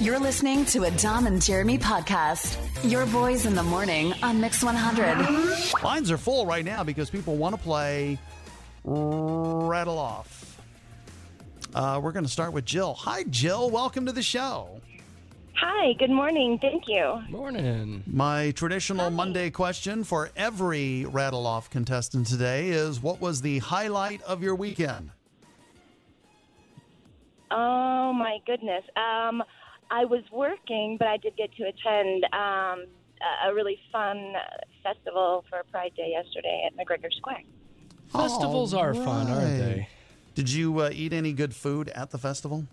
You're listening to a Dom and Jeremy podcast. Your boys in the morning on Mix 100. Lines are full right now because people want to play Rattle Off. We're going to start with Jill. Hi, Jill. Welcome to the show. Hi, good morning. Thank you. Morning. My traditional Monday question for every Rattle Off contestant today is, what was the highlight of your weekend? Oh, my goodness. I was working, but I did get to attend a really fun festival for Pride Day yesterday at McGregor Square. Festivals are fun, aren't they? Did you eat any good food at the festival?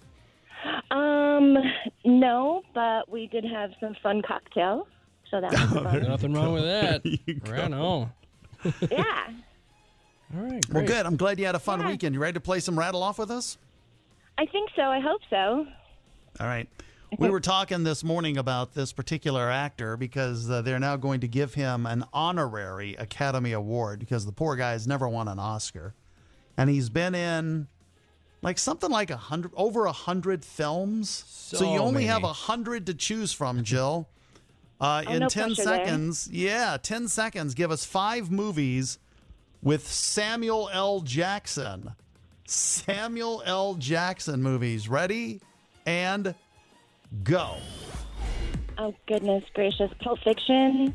No, but we did have some fun cocktails, so that was fun. Nothing wrong with that. Right on. Yeah. All right, great. Well, good. I'm glad you had a fun Yeah. weekend. You ready to play some Rattle Off with us? I think so. I hope so. All right. We were talking this morning about this particular actor because they're now going to give him an honorary Academy Award because the poor guy's never won an Oscar. And he's been in something like over 100 films. So you only have 100 to choose from, Jill. In no 10 pressure seconds, 10 seconds, give us 5 movies with Samuel L. Jackson. Samuel L. Jackson movies. Ready? And go. Oh, goodness gracious. Pulp Fiction.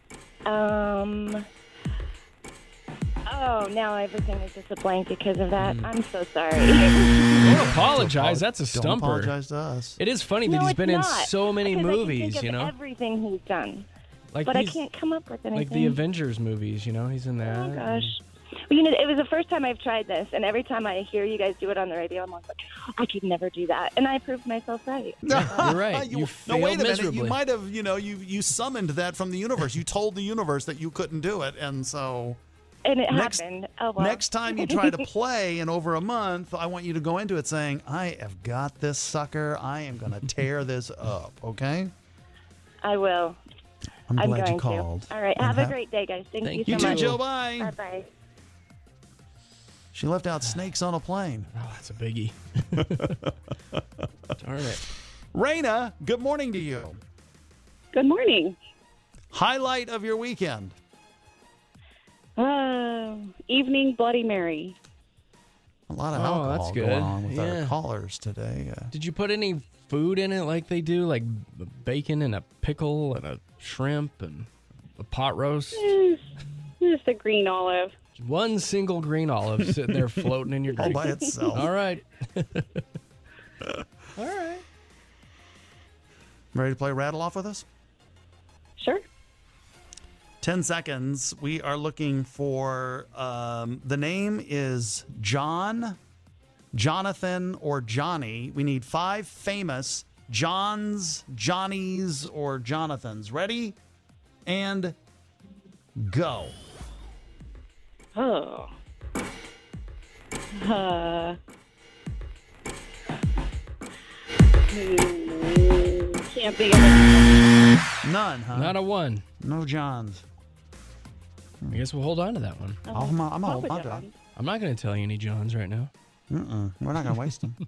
Oh, now everything is just a blank because of that. I'm so sorry. Don't apologize. That's a Don't stumper. apologize to us. It is funny that No, he's it's been in not, so many because I can movies, think you of know? everything he's done. Like But I he's- can't come up with anything. Like the Avengers movies, you know? He's in that. Oh, gosh. Well, it was the first time I've tried this, and every time I hear you guys do it on the radio, I'm like, I could never do that. And I proved myself right. You're right. You no, failed wait a minute. miserably. You might have, you summoned that from the universe. You told the universe that you couldn't do it, and so And it Next- happened. Oh, well. next time you try to play in over a month, I want you to go into it saying, I have got this sucker. I am going to tear this up, okay? I will. I'm glad going you called. to. All right. And Have a great day, guys. Thank you You so too, much. Jill. Bye. Bye-bye. She left out snakes on a plane. Oh, that's a biggie. Darn it. Raina, good morning to you. Good morning. Highlight of your weekend. Evening Bloody Mary. A lot of Oh, alcohol that's going good. on with our Yeah. callers today. Did you put any food in it like they do? Like bacon and a pickle and a shrimp and a pot roast? Just a green olive. One single green olive sitting there floating in your All drink. by itself. All right. All right. Ready to play Rattle Off with us? Sure. 10 seconds. We are looking for the name is John, Jonathan, or Johnny. We need 5 famous Johns, Johnnies, or Jonathans. Ready? And go. Oh. Can't think of it. None, huh? Not a one. No Johns. I guess we'll hold on to that one. I'm going to hold Papa on to it. John. I'm not going to tell you any Johns right now. We're not going to waste them.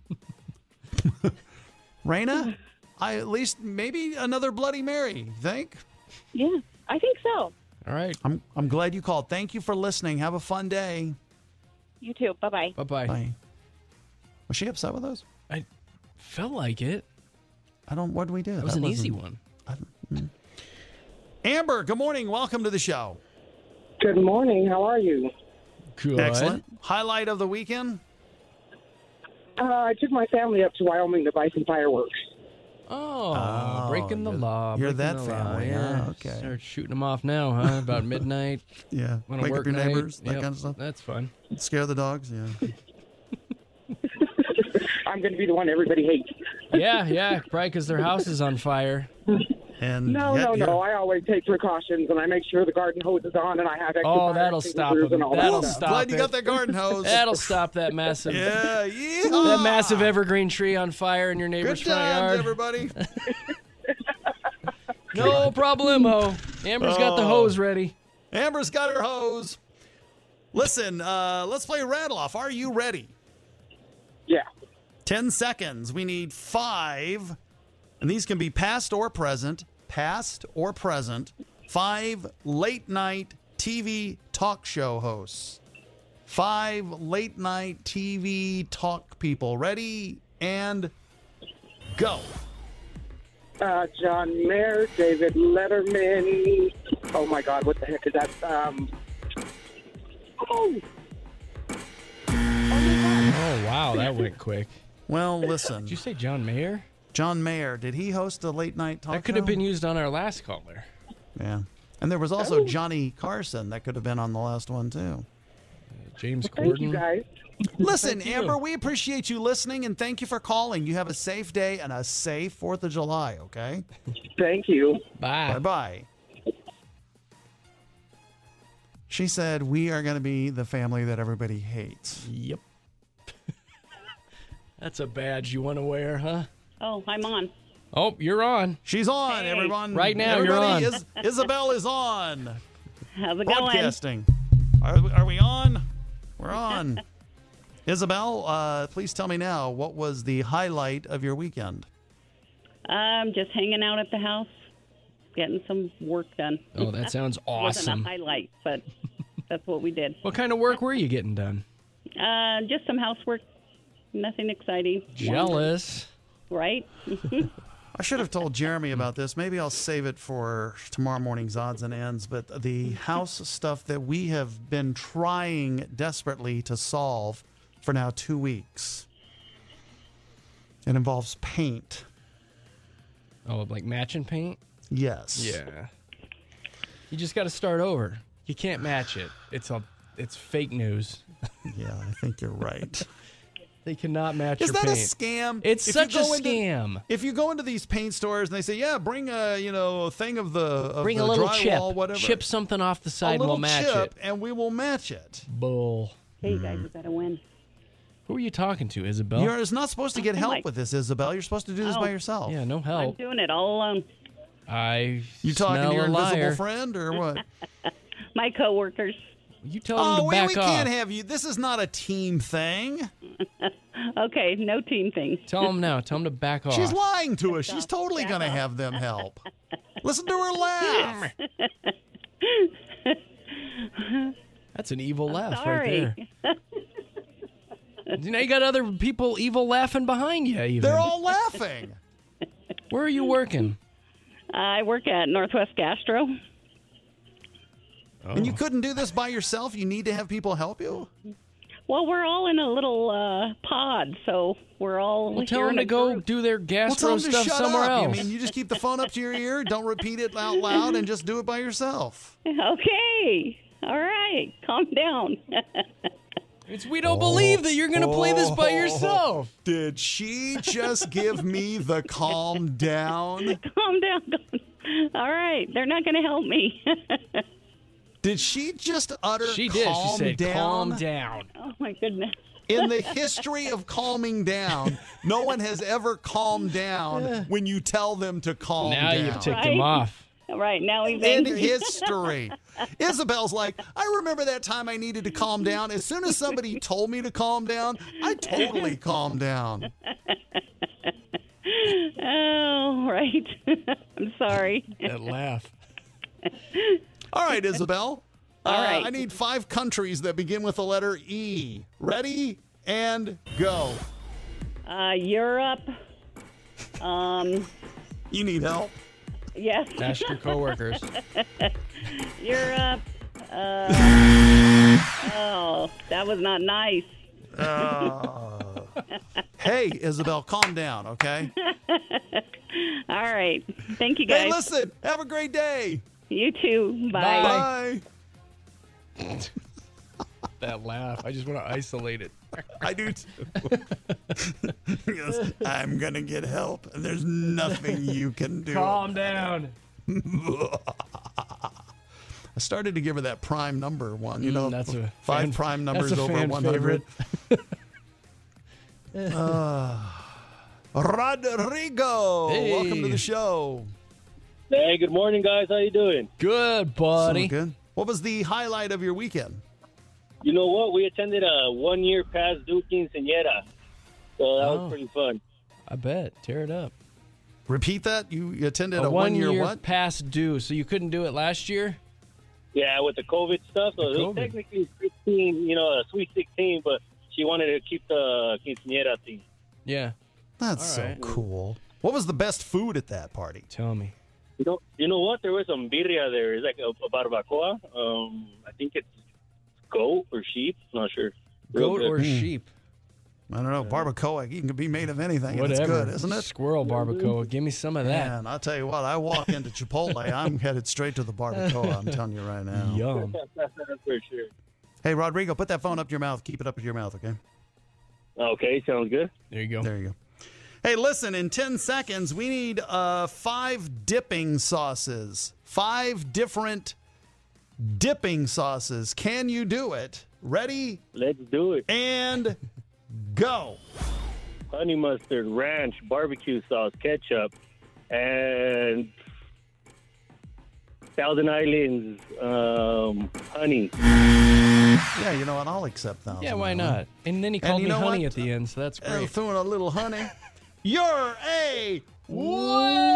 Raina, at least maybe another Bloody Mary, you think? Yeah, I think so. All right. I'm glad you called. Thank you for listening. Have a fun day. You too. Bye-bye. Bye-bye. Bye. Was she upset with us? I felt like it. What did we do? That was an easy wasn't- one. Amber, good morning. Welcome to the show. Good morning. How are you? Good. Excellent. Highlight of the weekend? I took my family up to Wyoming to buy some fireworks. Oh, breaking the law. you're breaking that the law, family, yeah. huh? Okay. Start shooting them off now, huh? About midnight. Yeah. On a Wake up work your night. neighbors, that Yep, kind of stuff. That's fun. Scare the dogs, yeah. I'm going to be the one everybody hates. Yeah, probably because their house is on fire. And No. I always take precautions, and I make sure the garden hose is on, and I have extra Oh, fire that'll stop extinguishers them. and all That'll that stuff. stop Glad you it. got that garden hose. That'll stop that massive, Yeah, that massive evergreen tree on fire in your neighbor's Good front times, yard. everybody. No problemo. Amber's got the hose ready. Amber's got her hose. Listen, let's play Rattle Off. Are you ready? Yeah. 10 seconds. We need 5 And these can be past or present. 5 late-night TV talk show hosts. 5 late-night TV talk people. Ready and go. John Mayer, David Letterman. Oh my God, what the heck is that? Oh, wow, that went quick. Well, listen. Did you say John Mayer? John Mayer, did he host a late-night talk show? That could have been used on our last caller. Yeah. And there was also Johnny Carson that could have been on the last one, too. James Thank you, Corden. guys. Listen, Thank you. Amber, we appreciate you listening, and thank you for calling. You have a safe day and a safe 4th of July, okay? Thank you. Bye. Bye-bye. She said, we are going to be the family that everybody hates. Yep. That's a badge you want to wear, huh? Oh, I'm on. Oh, you're on. She's on, Hey. everyone. Right now, you're Everybody on. Isabel is on. How's it going? Podcasting. Are we on? We're on. Isabel, please tell me now, what was the highlight of your weekend? Just hanging out at the house, getting some work done. Oh, that sounds Wasn't awesome. a highlight, but that's what we did. What kind of work were you getting done? Just some housework. Nothing exciting. Jealous. Right? I should have told Jeremy about this. Maybe I'll save it for tomorrow morning's odds and ends. But the house stuff that we have been trying desperately to solve for now 2 weeks. It involves paint. Oh, like matching paint? Yes. Yeah. You just got to start over. You can't match it. It's fake news. Yeah, I think you're right. They cannot match Is your that paint. a scam? It's If such you a go into- scam. If you go into these paint stores and they say, "Yeah, bring a thing of the Bring the a little drywall, chip. whatever, Chip something off the a side and little we'll match chip, it. and we will match it." Bull. Hey, guys, we got to win. Who are you talking to, Isabel? You're not supposed to get help Mike. with this, Isabel. You're supposed to do this Oh. by yourself. Yeah, no I'm help. doing it all alone. You talking smell to your a liar. invisible friend or what? My coworkers. You tell them Oh, to back we off. can't have you. This is not a team thing. Okay, no team thing. Tell them now. Tell them to back off. She's lying to us. She's totally Back going to off. have them help. Listen to her laugh. That's an evil laugh Sorry. right there. Now you got other people evil laughing behind you. Even. They're all laughing. Where are you working? I work at Northwest Gastro. And you couldn't do this by yourself? You need to have people help you? Well, we're all in a little pod, so we're all Well, here tell them in to a go group. do their Well, gastro tell them to stuff shut somewhere up. else. I mean, you just keep the phone up to your ear. Don't repeat it out loud and just do it by yourself. Okay. All right. Calm down. We don't believe that you're going to play this by yourself. Did she just give me the calm down? Calm down. All right. They're not going to help me. Did she just utter She did. calm She said, down? calm down. Oh, my goodness. In the history of calming down, no one has ever calmed down when you tell them to calm Now down. you've ticked Right. him off. All right. Now he's In angry. history. Isabel's like, I remember that time I needed to calm down. As soon as somebody told me to calm down, I totally calmed down. Oh, right. I'm sorry. That laugh. All right, Isabel. All right. I need 5 countries that begin with the letter E. Ready and go. Europe. You need help. Yes. Ask your coworkers. Europe. Oh, that was not nice. Hey, Isabel, calm down, okay? All right. Thank you, guys. Hey, listen, have a great day. You too. Bye. Bye. That laugh. I just want to isolate it. I do too. He goes, I'm going to get help, and there's nothing you can do. Calm down. I started to give her that prime number one. You know, That's a 5 fan- prime numbers that's a over fan 100. Rodrigo, Hey. welcome to the show. Hey, good morning, guys. How you doing? Good, buddy. So good. What was the highlight of your weekend? You know what? We attended a one-year past due quinceañera, so that Oh. was pretty fun. I bet. Tear it up. Repeat that. You attended A a 1 year what? past due, so you couldn't do it last year? Yeah, with the COVID stuff. So it was COVID. technically 16, a Sweet 16, but she wanted to keep the quinceañera thing. Yeah. That's All right. so cool. What was the best food at that party? Tell me. You know what? There was some birria there. It's like a barbacoa. I think it's goat or sheep. Not sure. Real Goat good. or sheep? I don't know. Barbacoa. You can be made of anything. and Whatever. It's good, isn't it? Squirrel barbacoa. Give me some of that. Man, I'll tell you what. I walk into Chipotle, I'm headed straight to the barbacoa. I'm telling you right now. Yum. For sure. Hey, Rodrigo, put that phone up to your mouth. Keep it up to your mouth, okay? Okay, sounds good. There you go. There you go. Hey, listen, in 10 seconds, we need 5 dipping sauces. 5 different dipping sauces. Can you do it? Ready Let's do it. and go. Honey mustard, ranch, barbecue sauce, ketchup, and Thousand Islands honey. Yeah, you know what? I'll accept that. Yeah, why not? And then he called me you know honey what? at the end, so that's great. Threw in a little honey. You're a winner!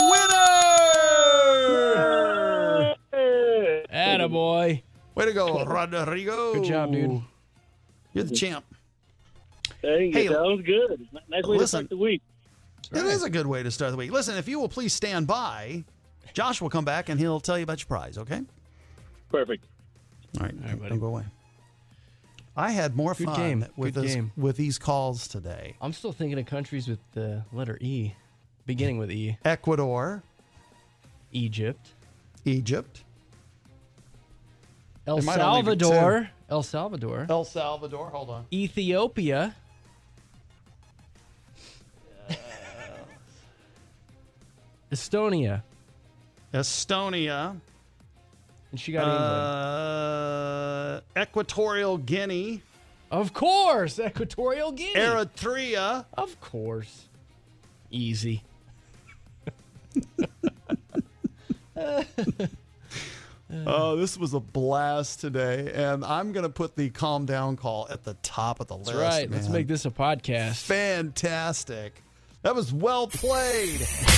Attaboy. Way to go, Rodrigo. Good job, dude. You're the champ. Hey, Hey, sounds good. Nice way to listen. start the week. It is a good way to start the week. Listen, if you will please stand by, Josh will come back and he'll tell you about your prize, okay? Perfect. All right, buddy. don't go away. I had more Good fun game. with Good this game. with these calls today. I'm still thinking of countries with the letter E, beginning with E. Ecuador, Egypt, Egypt, El They might only be Salvador, El Salvador, El Salvador. Hold on. Ethiopia, Estonia, Estonia, and she got England. Equatorial Guinea, Of course, Equatorial Guinea. Eritrea, Of course. Easy. Oh, this was a blast today, and I'm going to put the calm down call at the top of the list. That's right. Let's man. make this a podcast. Fantastic. That was well played.